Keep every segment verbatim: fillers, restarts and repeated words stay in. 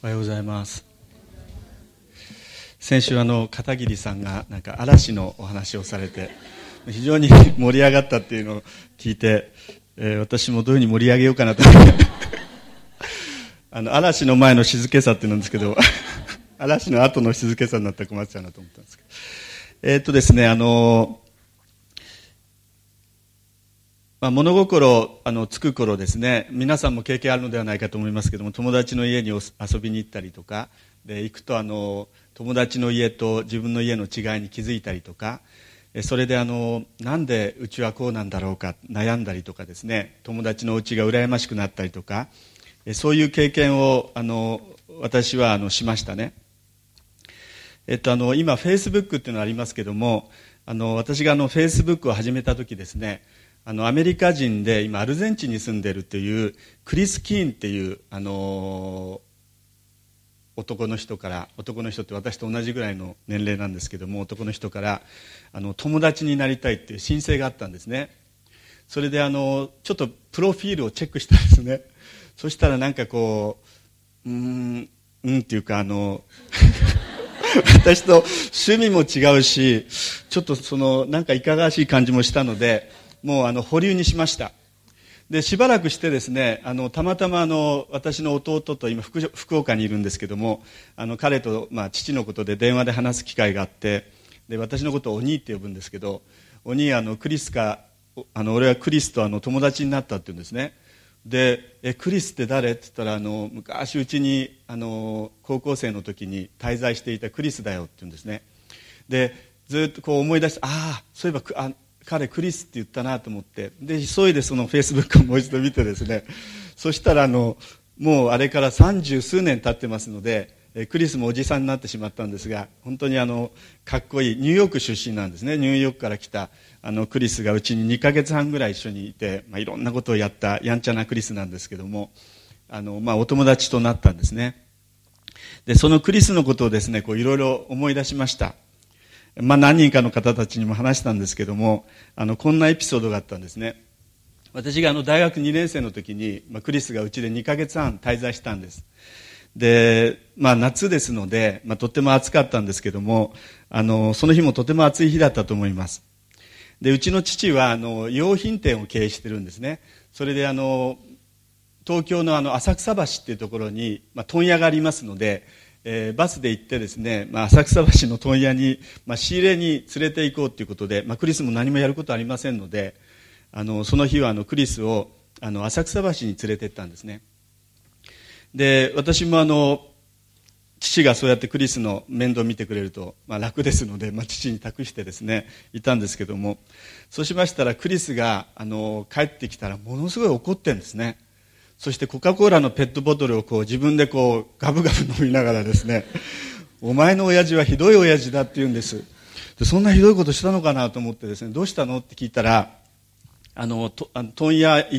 おはようございます。先週あの片桐さんがなんか嵐のお話をされて非常に盛り上がったっていうのを聞いて、えー、私もどういうふうに盛り上げようかなとあの嵐の前の静けさってなんですけど嵐の後の静けさになったら困っちゃうなと思ったんですけど、えー、っとですねあのまあ、物心あのつく頃ですね、皆さんも経験あるのではないかと思いますけども、友達の家に遊びに行ったりとかで行くとあの友達の家と自分の家の違いに気づいたりとか、それであのなんでうちはこうなんだろうか悩んだりとかですね、友達のお家が羨ましくなったりとか、そういう経験をあの私はあのしましたね。えっと、あの今フェイスブックっていうのがありますけども、あの私があのフェイスブックを始めた時ですね、あのアメリカ人で今アルゼンチンに住んでいるというクリス・キーンっていうあの男の人から、男の人って私と同じぐらいの年齢なんですけども、男の人からあの友達になりたいっていう申請があったんですね。それであのちょっとプロフィールをチェックしたんですね。そしたらなんかこううーんうんっていうかあの私と趣味も違うし、ちょっとそのなんかいかがわしい感じもしたので、もうあの保留にしました。でしばらくしてですね、あのたまたまあの私の弟と今 福, 福岡にいるんですけども、あの彼と、まあ、父のことで電話で話す機会があって、で私のことをお兄って呼ぶんですけど、お兄あのクリスかあの俺はクリスとあの友達になったって言うんですね。でえクリスって誰って言ったら、あの昔うちにあの高校生の時に滞在していたクリスだよって言うんですね。でずっとこう思い出して、ああそういえばあ彼クリスって言ったなと思って、で急いでそのフェイスブックをもう一度見てですね、そしたらあのもうあれから三十数年経ってますので、クリスもおじさんになってしまったんですが、本当にあのかっこいいニューヨーク出身なんですね。ニューヨークから来たあのクリスがうちににかげつはんぐらい一緒にいて、まあ、いろんなことをやったやんちゃなクリスなんですけども、あの、まあ、お友達となったんですね。でそのクリスのことをですねこういろいろ思い出しました。まあ、何人かの方たちにも話したんですけども、あのこんなエピソードがあったんですね。私があの大学にねん生の時に、まあ、クリスがうちでにかげつはん滞在したんです。で、まあ、夏ですので、まあ、とっても暑かったんですけども、あのその日もとても暑い日だったと思います。でうちの父はあの洋品店を経営してるんですね。それであの東京のあの浅草橋っていうところに、まあ、問屋がありますので、えー、バスで行ってですね、まあ、浅草橋の問屋に、まあ、仕入れに連れて行こうということで、まあ、クリスも何もやることありませんので、あのその日はあのクリスをあの浅草橋に連れて行ったんですね。で私もあの父がそうやってクリスの面倒を見てくれると、まあ、楽ですので、まあ、父に託してですねいたんですけども、そうしましたらクリスがあの帰ってきたらものすごい怒ってるんですね。そしてコカ・コーラのペットボトルをこう自分でこうガブガブ飲みながらですねお前の親父はひどい親父だって言うんです。でそんなひどいことしたのかなと思ってですね、どうしたのって聞いたら、あのとあの問屋行って、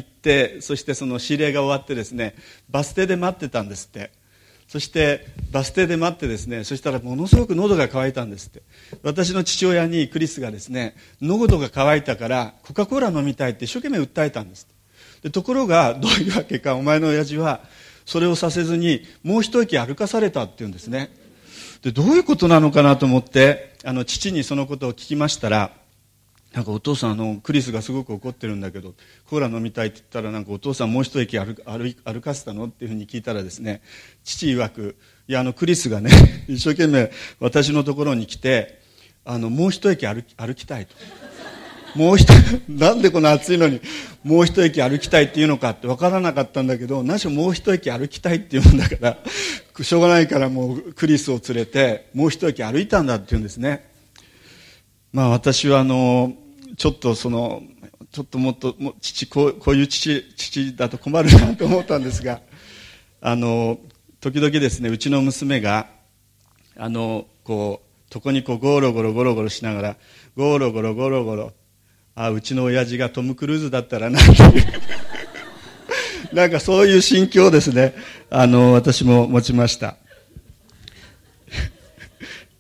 そしてその仕入れが終わってですねバス停で待ってたんですって。そしてバス停で待ってですね、そしたらものすごく喉が渇いたんですって。私の父親にクリスがですね、喉が渇いたからコカ・コーラ飲みたいって一生懸命訴えたんです。でところがどういうわけか、お前の親父はそれをさせずにもう一息歩かされたって言うんですね。でどういうことなのかなと思ってあの父にそのことを聞きましたら、なんかお父さんあのクリスがすごく怒ってるんだけどコーラ飲みたいって言ったら、なんかお父さんもう一息 歩, 歩, 歩かせたのっていうふうに聞いたらですね、父曰く、いやあのクリスがね一生懸命私のところに来て、あのもう一息 歩, 歩きたいともう一なんでこの暑いのにもう一息歩きたいっていうのかって分からなかったんだけど、何しろもう一息歩きたいっていうんだからしょうがないからもうクリスを連れてもう一息歩いたんだって言うんですね。まあ私はあのちょっとそのちょっともっとも父こう、こういう父父だと困るなと思ったんですが、あの時々ですねうちの娘があのこう床にこうゴロゴロゴロゴロしながらゴロゴロゴロゴロ、あうちの親父がトム・クルーズだったらなっていうなんかそういう心境をですねあの私も持ちました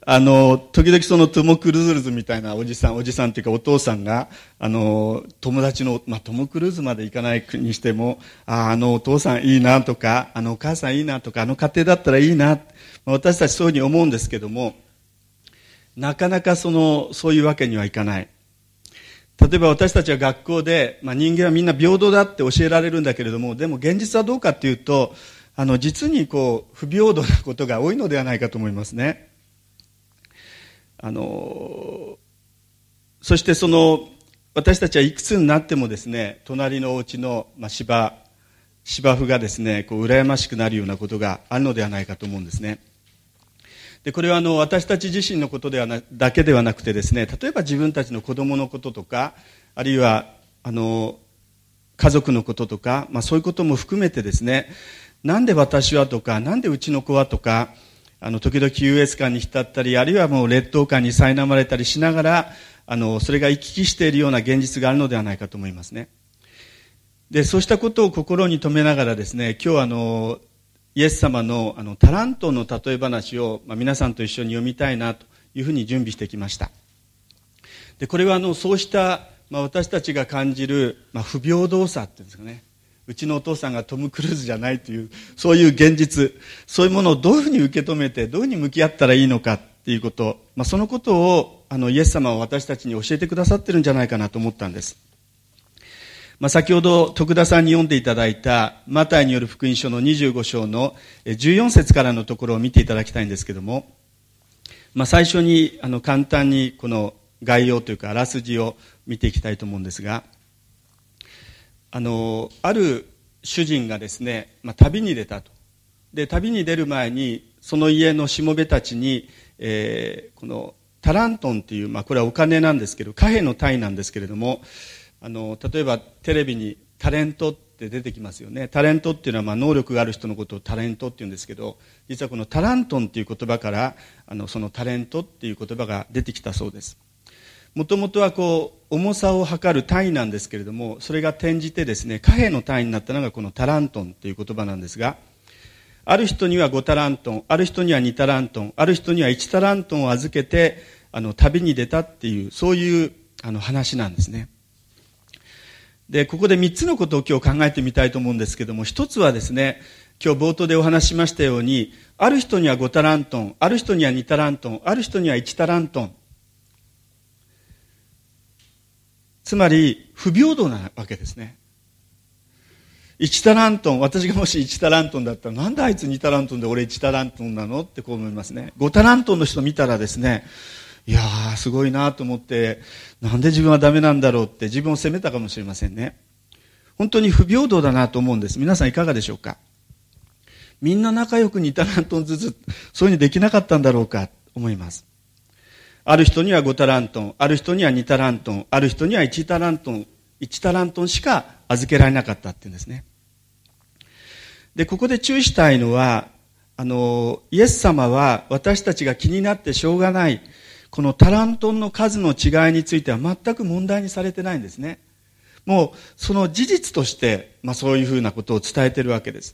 あの、時々そのトム・クルーズみたいなおじさん、おじさんっていうかお父さんが、あの、友達の、まあ、トム・クルーズまで行かないにしても、あ、あのお父さんいいなとか、あのお母さんいいなとか、あの家庭だったらいいな、私たちそういうふうに思うんですけども、なかなかその、そういうわけにはいかない。例えば私たちは学校で、まあ、人間はみんな平等だって教えられるんだけれども、でも現実はどうかっていうと、あの、実にこう、不平等なことが多いのではないかと思いますね。あのそしてその私たちはいくつになってもですね、隣のお家の、まあ、芝芝生がですね、こう羨ましくなるようなことがあるのではないかと思うんですね。でこれはあの私たち自身のことではなだけではなくてですね、例えば自分たちの子供のこととか、あるいはあの家族のこととか、まあ、そういうことも含めてですね、なんで私はとか、なんでうちの子はとか、あの時々優越感に浸ったり、あるいはもう劣等感に苛まれたりしながら、あのそれが行き来しているような現実があるのではないかと思いますね。でそうしたことを心に留めながらですね、今日あのイエス様のあのタラントの例え話を、まあ、皆さんと一緒に読みたいなというふうに準備してきました。でこれはあのそうした、まあ、私たちが感じる、まあ、不平等さっていうんですかね、うちのお父さんがトム・クルーズじゃないという、そういう現実、そういうものをどういうふうに受け止めて、どういうふうに向き合ったらいいのかっていうこと、まあ、そのことをあのイエス様は私たちに教えてくださってるんじゃないかなと思ったんです。まあ、先ほど徳田さんに読んでいただいたマタイによる福音書のにじゅうご章のじゅうよん節からのところを見ていただきたいんですけども、まあ、最初にあの簡単にこの概要というかあらすじを見ていきたいと思うんですが、あのある主人がですね、まあ、旅に出たと。で旅に出る前にその家のしもべたちに、えー、このタラントンっていう、まあ、これはお金なんですけど、貨幣の単位なんですけれども、あの例えばテレビにタレントって出てきますよね。タレントっていうのは、まあ、能力がある人のことをタレントっていうんですけど、実はこのタラントンっていう言葉からあのそのタレントっていう言葉が出てきたそうです。もともとはこう重さを測る単位なんですけれども、それが転じてですね、貨幣の単位になったのがこのタラントンという言葉なんですが、ある人にはごタラントン、ある人にはにタラントン、ある人にはいちタラントンを預けてあの旅に出たっていう、そういうあの話なんですね。でここでみっつのことを今日考えてみたいと思うんですけども、一つはですね、今日冒頭でお話ししましたように、ある人にはごタラントン、ある人にはにタラントン、ある人にはいちタラントン、つまり不平等なわけですね。いちタラントン、私がもしいちタラントンだったら、なんであいつにタラントンで俺いちタラントンなのってこう思いますね。ごタラントンの人見たらですね、いやーすごいなと思って、なんで自分はダメなんだろうって自分を責めたかもしれませんね。本当に不平等だなと思うんです。皆さんいかがでしょうか。みんな仲良くにタラントンずつそういうふうにできなかったんだろうかと思います。ある人にはごタラントン、ある人にはにタラントン、ある人にはいちタラントン、いちタラントンしか預けられなかったっていうんですね。でここで注意したいのは、あのイエス様は私たちが気になってしょうがないこのタラントンの数の違いについては全く問題にされてないんですね。もうその事実として、まあ、そういうふうなことを伝えているわけです。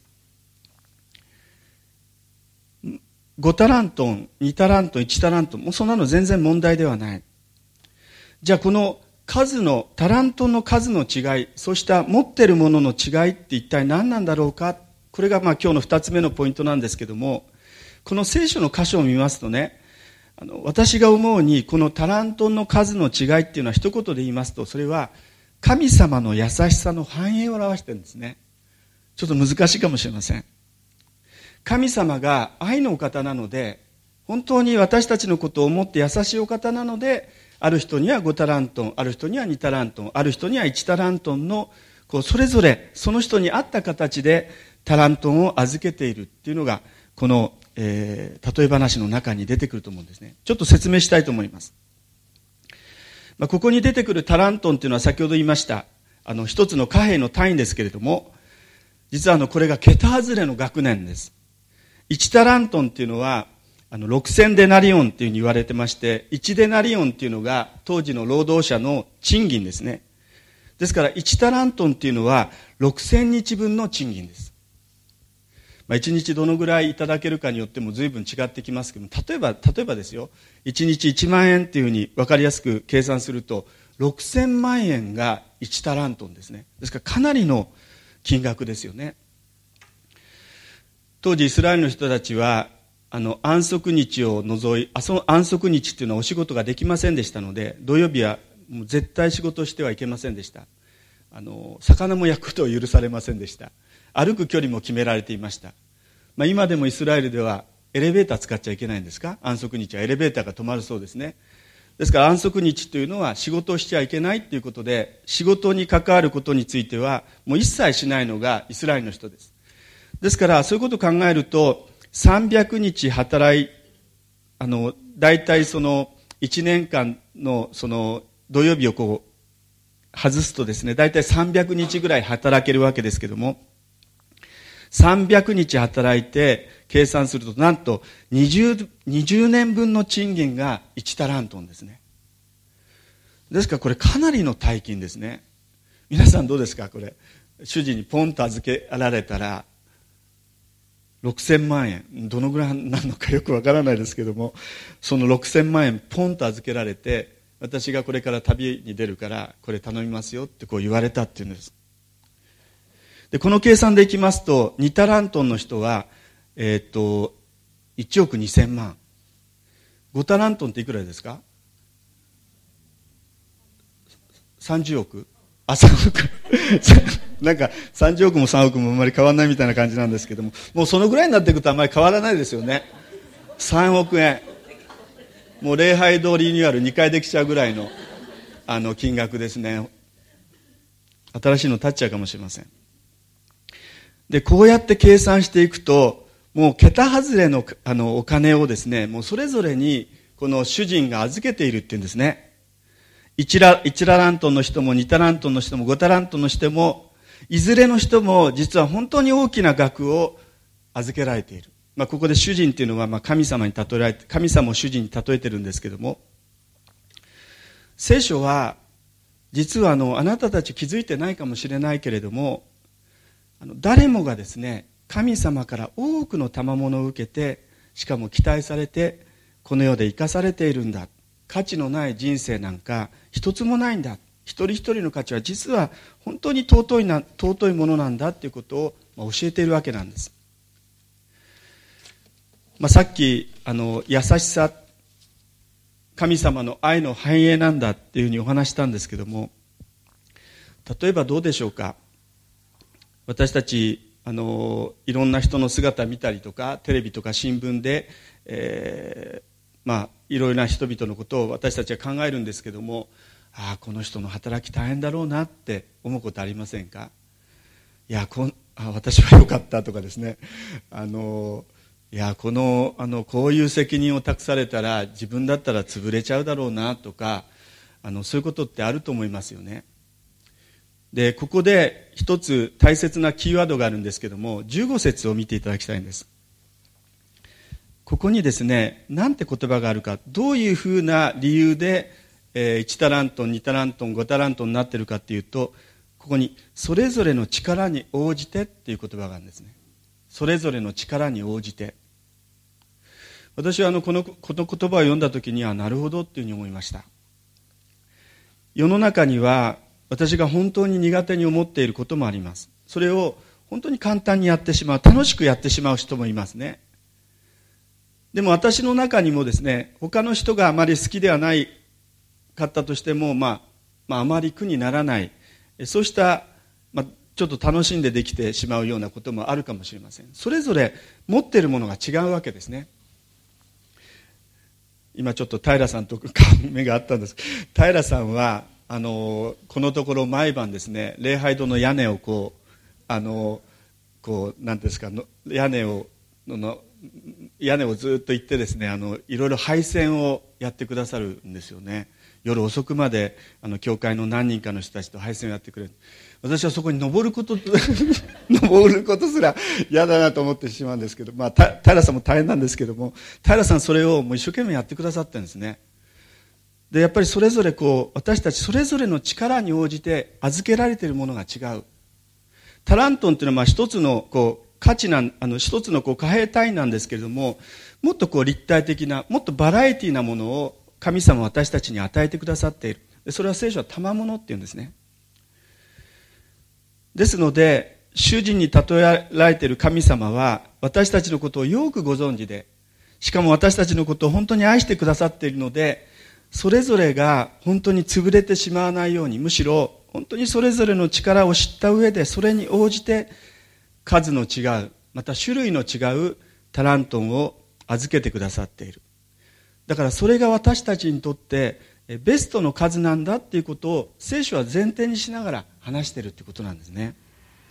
ごタラントン、にタラントン、いちタラントン、もうそんなの全然問題ではない。じゃあこの数のタラントンの数の違い、そうした持っているものの違いって一体何なんだろうか。これがまあ今日の二つ目のポイントなんですけども、この聖書の箇所を見ますとね、あの私が思うにこのタラントンの数の違いっていうのは一言で言いますと、それは神様の優しさの繁栄を表してるんですね。ちょっと難しいかもしれません。神様が愛のお方なので、本当に私たちのことを思って優しいお方なので、ある人にはごタラントン、ある人にはにタラントン、ある人にはいちタラントンのこうそれぞれその人に合った形でタラントンを預けているっていうのがこの、えー、例え話の中に出てくると思うんですね。ちょっと説明したいと思います。まあ、ここに出てくるタラントンっていうのは先ほど言いましたあの一つの貨幣の単位ですけれども、実はあのこれが桁外れの額年です。いちタラントンっていうのはあのろくせんデナリオンっていうふうに言われてまして、いちデナリオンっていうのが当時の労働者の賃金ですね。ですからいちタラントンっていうのはろくせんにちぶんの賃金です。 まあ、いちにちどのぐらいいただけるかによっても随分違ってきますけども、例えば例えばですよ、いちにちいちまんえんっていうふうに分かりやすく計算するとろくせんまんえんがいちタラントンですね。ですからかなりの金額ですよね。当時イスラエルの人たちはあの安息日を除い、あその安息日っていうのはお仕事ができませんでしたので、土曜日はもう絶対仕事してはいけませんでした。あの魚も焼くことを許されませんでした。歩く距離も決められていました。まあ、今でもイスラエルではエレベーター使っちゃいけないんですか。安息日はエレベーターが止まるそうですね。ですから安息日というのは仕事をしちゃいけないということで、仕事に関わることについてはもう一切しないのがイスラエルの人です。ですからそういうことを考えると、さんびゃくにち働いあの大体そのいちねんかんのその土曜日をこう外すとですね、大体さんびゃくにちぐらい働けるわけですけども、さんびゃくにち働いて計算すると、なんと 20, 20年分の賃金がいちタラントンですね。ですからこれかなりの大金ですね。皆さんどうですか。これ主人にポンと預けられたらろくせんまんえん、どのぐらいなのかよくわからないですけども、そのろくせんまんえんポンと預けられて、私がこれから旅に出るからこれ頼みますよってこう言われたっていうんです。でこの計算でいきますと、にタラントンの人は、えー、っといちおくにせんまん、ごタラントンっていくらですか。さんじゅうおく、あ、さんおくなんかさんじゅうおくもさんおくもあまり変わらないみたいな感じなんですけども、もうそのぐらいになっていくとあまり変わらないですよね。さんおくえん、もう礼拝堂リニューアルにかいできちゃうぐらいのあの金額ですね。新しいの立っちゃうかもしれません。でこうやって計算していくと、もう桁外れ の, あのお金をですね、もうそれぞれにこの主人が預けているっていうんですね。 1, ラ1タラントンの人もにタラントンの人もごタラントンの人も、いずれの人も実は本当に大きな額を預けられている。まあ、ここで主人っていうのはまあ神様に例えられて、神様を主人に例えてるんですけども、聖書は実はあのあなたたち気づいてないかもしれないけれども、あの誰もがですね、神様から多くの賜物を受けて、しかも期待されてこの世で生かされているんだ。価値のない人生なんか一つもないんだ。一人一人の価値は実は本当に尊いな尊いものなんだということを教えているわけなんです。まあ、さっきあの優しさ、神様の愛の繁栄なんだっていうふうにお話したんですけども、例えばどうでしょうか。私たちあのいろんな人の姿を見たりとか、テレビとか新聞で、えー、まあいろいろな人々のことを私たちは考えるんですけども、ああこの人の働き大変だろうなって思うことありませんか。いやこんあ私は良かったとかですね、あのいやこのあのこういう責任を託されたら自分だったら潰れちゃうだろうなとか、あのそういうことってあると思いますよね。でここで一つ大切なキーワードがあるんですけども、じゅうご節を見ていただきたいんです。ここにですね、なんて言葉があるか、どういうふうな理由で、えー、いちタラントンにタラントンごタラントンになっているかっていうと、ここにそれぞれの力に応じてっていう言葉があるんですね。それぞれの力に応じて。私はあのこのこの言葉を読んだ時にはなるほどっていうふうに思いました。世の中には私が本当に苦手に思っていることもあります。それを本当に簡単にやってしまう、楽しくやってしまう人もいますね。でも私の中にもですね、他の人があまり好きではないかったとしても、まあ、まああまり苦にならない、そうした、まあ、ちょっと楽しんでできてしまうようなこともあるかもしれません。それぞれ持っているものが違うわけですね。今ちょっと平さんと目があったんです。平さんはあのこのところ毎晩ですね、礼拝堂の屋根をこうあのこうなんですかの屋根をの屋根をずっと行ってですね、あのいろいろ配線をやってくださるんですよね。夜遅くまであの教会の何人かの人たちと配線をやってくれる。私はそこに登ること登ることすら嫌だなと思ってしまうんですけど、まあ平さんも大変なんですけども、平さんそれをもう一生懸命やってくださってるんですね。でやっぱりそれぞれこう私たちそれぞれの力に応じて預けられているものが違う。タラントンっていうのはまあ一つのこう価値なあの一つのこう貨幣単位なんですけれども、もっとこう立体的な、もっとバラエティなものを神様は私たちに与えてくださっている。それは聖書は賜物っていうんですね。ですので主人に例えられている神様は私たちのことをよくご存知で、しかも私たちのことを本当に愛してくださっているので、それぞれが本当に潰れてしまわないように、むしろ本当にそれぞれの力を知った上で、それに応じて数の違う、また種類の違うタラントンを預けてくださっている。だからそれが私たちにとってベストの数なんだっていうことを聖書は前提にしながら話しているってことなんですね。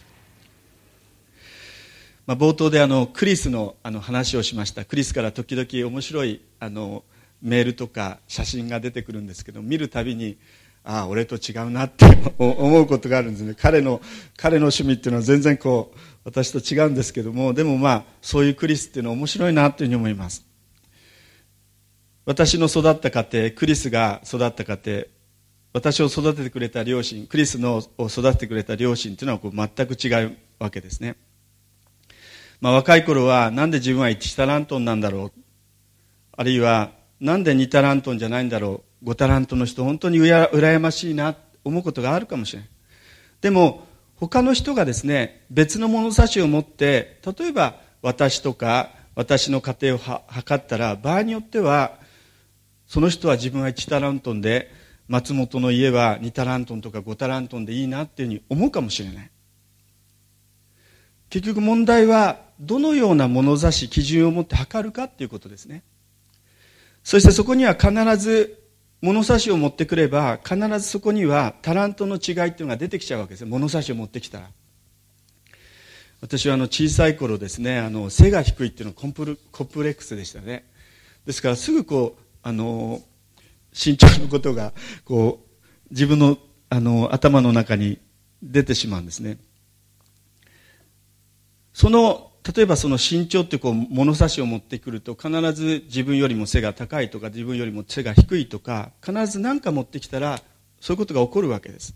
まあ、冒頭であのクリスのあの話をしました。クリスから時々面白いあのメールとか写真が出てくるんですけど、見るたびにああ俺と違うなって思うことがあるんですね。彼の彼の趣味っていうのは全然こう私と違うんですけども、でもまあそういうクリスっていうのは面白いなというふうに思います。私の育った家庭、クリスが育った家庭、私を育ててくれた両親、クリスのを育ててくれた両親というのはこう全く違うわけですね。まあ、若い頃はなんで自分はいちタラントンなんだろう、あるいはなんでにタラントンじゃないんだろう、ごタラントの人本当にうや羨ましいなと思うことがあるかもしれない。でも他の人がですね、別の物差しを持って、例えば私とか私の家庭をは測ったら、場合によってはその人は自分はいちタラントンで、松本の家はにタラントンとかごタラントンでいいなっていうふうに思うかもしれない。結局問題はどのような物差し、基準を持って測るかっていうことですね。そしてそこには必ず物差しを持ってくれば、必ずそこにはタラントの違いっていうのが出てきちゃうわけですよ。物差しを持ってきたら。私はあの小さい頃ですね、あの背が低いっていうのはコンプルコンプレックスでしたね。ですからすぐこうあの身長のことがこう自分のあの頭の中に出てしまうんですね。その例えばその身長ってこう物差しを持ってくると、必ず自分よりも背が高いとか自分よりも背が低いとか、必ず何か持ってきたらそういうことが起こるわけです。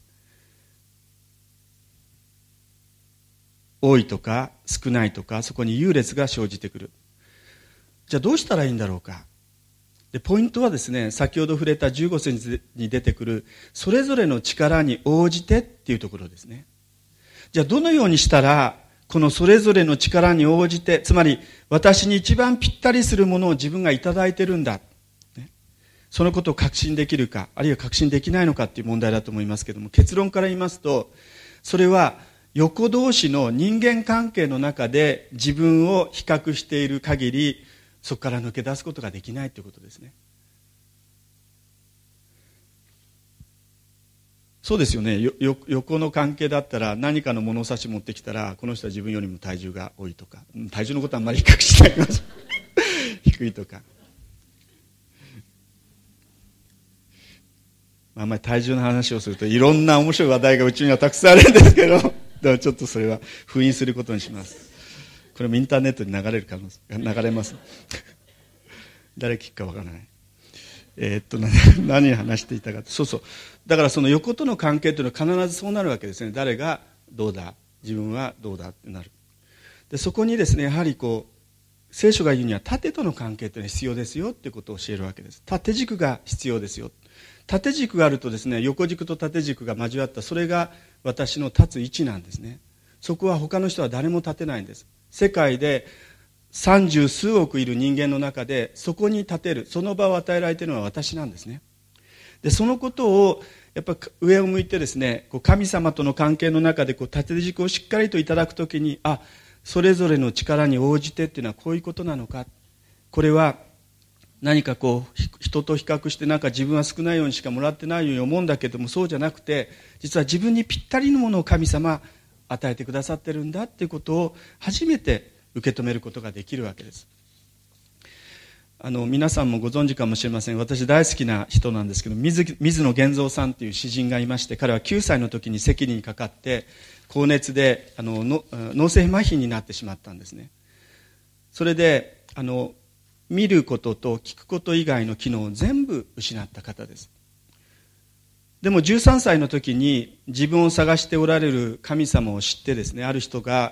多いとか少ないとか、そこに優劣が生じてくる。じゃあどうしたらいいんだろうか。でポイントはですね、先ほど触れたじゅうご節に出てくるそれぞれの力に応じてっていうところですね。じゃあどのようにしたらこのそれぞれの力に応じて、つまり私に一番ぴったりするものを自分がいただいてるんだ、ね、そのことを確信できるか、あるいは確信できないのかっていう問題だと思いますけども、結論から言いますと、それは横同士の人間関係の中で自分を比較している限り、そこから抜け出すことができないということですね。そうですよね。よよ横の関係だったら、何かの物差し持ってきたら、この人は自分よりも体重が多いとか、体重のことはあんまり比較しない低いとか、あんまり体重の話をするといろんな面白い話題がうちにはたくさんあるんですけど、だからちょっとそれは封印することにします。これもインターネットに流れる可能性流れます誰聞くかわからない。えー、っと何話していたか、そうそう、だからその横との関係というのは必ずそうなるわけですね。誰がどうだ、自分はどうだってなる。でそこにですね、やはりこう聖書が言うには縦との関係というのは必要ですよっていうことを教えるわけです。縦軸が必要ですよ。縦軸があるとですね、横軸と縦軸が交わった、それが私の立つ位置なんですね。そこは他の人は誰も立てないんです。世界で三十数億いる人間の中で、そこに立てる、その場を与えられているのは私なんですね。でそのことをやっぱ上を向いてですね、こう神様との関係の中でこう縦軸をしっかりといただくときに、あ、それぞれの力に応じてっていうのはこういうことなのか。これは何かこう人と比較してなんか自分は少ないようにしかもらってないように思うんだけども、そうじゃなくて、実は自分にぴったりのものを神様与えてくださってるんだっていうことを初めて受け止めることができるわけです。あの皆さんもご存知かもしれません。私大好きな人なんですけど、水, 水野源三さんという詩人がいまして、彼はきゅうさいの時に赤痢にかかって高熱であのの脳性麻痺になってしまったんですね。それであの見ることと聞くこと以外の機能を全部失った方です。でもじゅうさんさいの時に自分を探しておられる神様を知ってですね、ある人が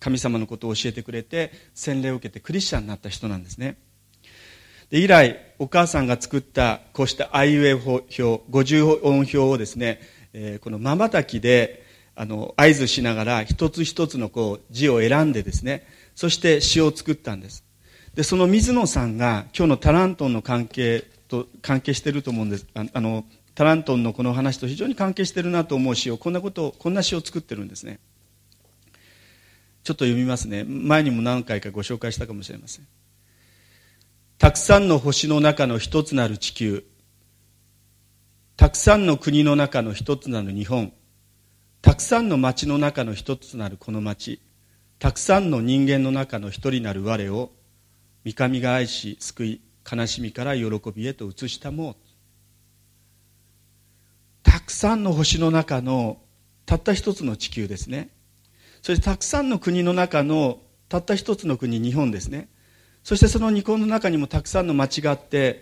神様のことを教えてくれて洗礼を受けてクリスチャンになった人なんですね。で以来お母さんが作ったこうしたあいうえお表、五十音表をですね、えー、このまばたきであの合図しながら一つ一つのこう字を選んでですね、そして詩を作ったんです。でその水野さんが今日のタラントンの関係と関係していると思うんです。ああのタラントンのこの話と非常に関係しているなと思う詩をこんなことをこんな詩を作ってるんですね。ちょっと読みますね。前にも何回かご紹介したかもしれません。たくさんの星の中の一つなる地球、たくさんの国の中の一つなる日本、たくさんの町の中の一つなるこの町、たくさんの人間の中の一人なる我を御神が愛し救い、悲しみから喜びへと移したもう。たくさんの星の中のたった一つの地球ですね。そしてたくさんの国の中のたった一つの国、日本ですね。そしてその日本の中にもたくさんの町があって、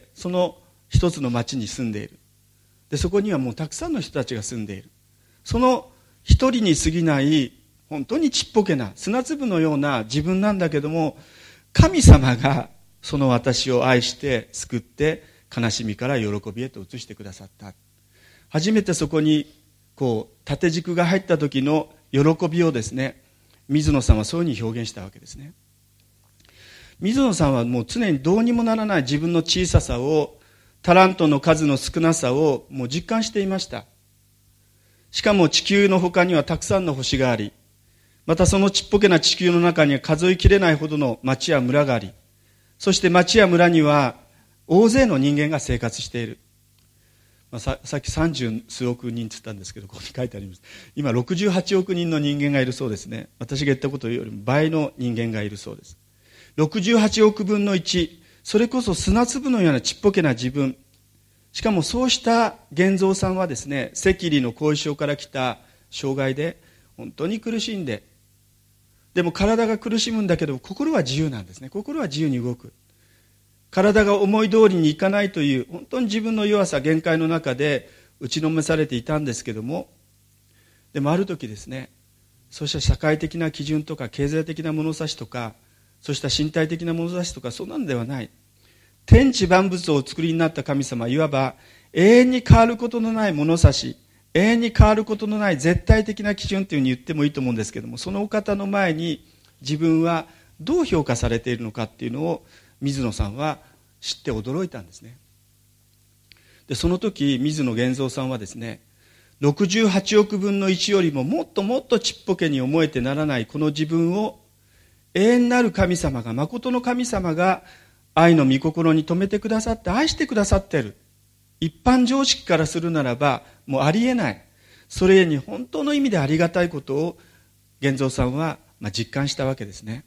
その一つの町に住んでいる。でそこにはもうたくさんの人たちが住んでいる。その一人に過ぎない本当にちっぽけな砂粒のような自分なんだけども、神様がその私を愛して救って悲しみから喜びへと移してくださった。初めてそこにこう縦軸が入った時の喜びをですね、水野さんはそういうふうに表現したわけですね。水野さんはもう常にどうにもならない自分の小ささを、タラントの数の少なさをもう実感していました。しかも地球の他にはたくさんの星があり、またそのちっぽけな地球の中には数えきれないほどの町や村があり、そして町や村には大勢の人間が生活している。まあ、さ, さっきさんじゅうすうおくにんって言ったんですけど、ここに書いてあります。今ろくじゅうはちおくにんの人間がいるそうですね。私が言ったことよりも倍の人間がいるそうです。ろくじゅうはちおくぶんのいち、それこそ砂粒のようなちっぽけな自分。しかもそうした源三さんはですね、赤痢の後遺症から来た障害で本当に苦しんで、でも体が苦しむんだけど心は自由なんですね。心は自由に動く。体が思い通りにいかないという本当に自分の弱さ限界の中で打ちのめされていたんですけども、でもある時ですね、そうした社会的な基準とか経済的な物差しとか、そうした身体的な物差しとか、そんなのではない。天地万物をお作りになった神様、いわば永遠に変わることのない物差し、永遠に変わることのない絶対的な基準というふうに言ってもいいと思うんですけども、そのお方の前に自分はどう評価されているのかっていうのを水野さんは知って驚いたんですね。でその時水野源三さんはですね、ろくじゅうはちおくぶんのいちよりももっともっとちっぽけに思えてならないこの自分を、永遠なる神様が、誠の神様が愛の御心に留めてくださって愛してくださっている。一般常識からするならばもうありえない、それに本当の意味でありがたいことを源三さんはまあ実感したわけですね。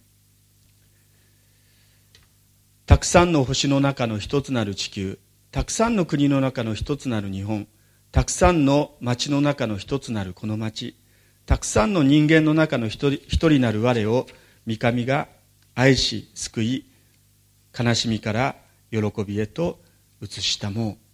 たくさんの星の中の一つなる地球、たくさんの国の中の一つなる日本、たくさんの町の中の一つなるこの町、たくさんの人間の中の一人一人なる我を御神が愛し救い、悲しみから喜びへと移したもう。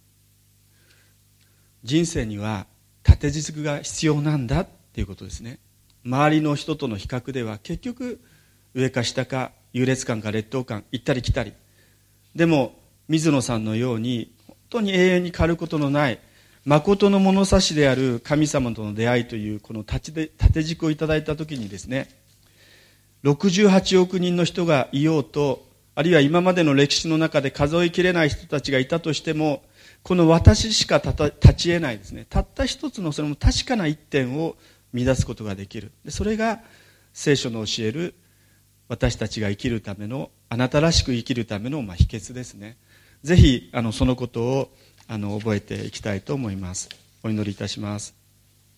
人生には縦軸が必要なんだっていうことですね。周りの人との比較では結局上か下か、優劣感か劣等感、行ったり来たり。でも水野さんのように本当に永遠に変わることのない誠の物差しである神様との出会いというこの縦軸をいただいた時にですね、ろくじゅうはちおくにんの人がいようと、あるいは今までの歴史の中で数えきれない人たちがいたとしても、この私しか立ち得ないですね、たった一つのそれも確かな一点を見出すことができる。でそれが聖書の教える私たちが生きるための、あなたらしく生きるためのまあ秘訣ですね。ぜひあのそのことをあの覚えていきたいと思います。お祈りいたします。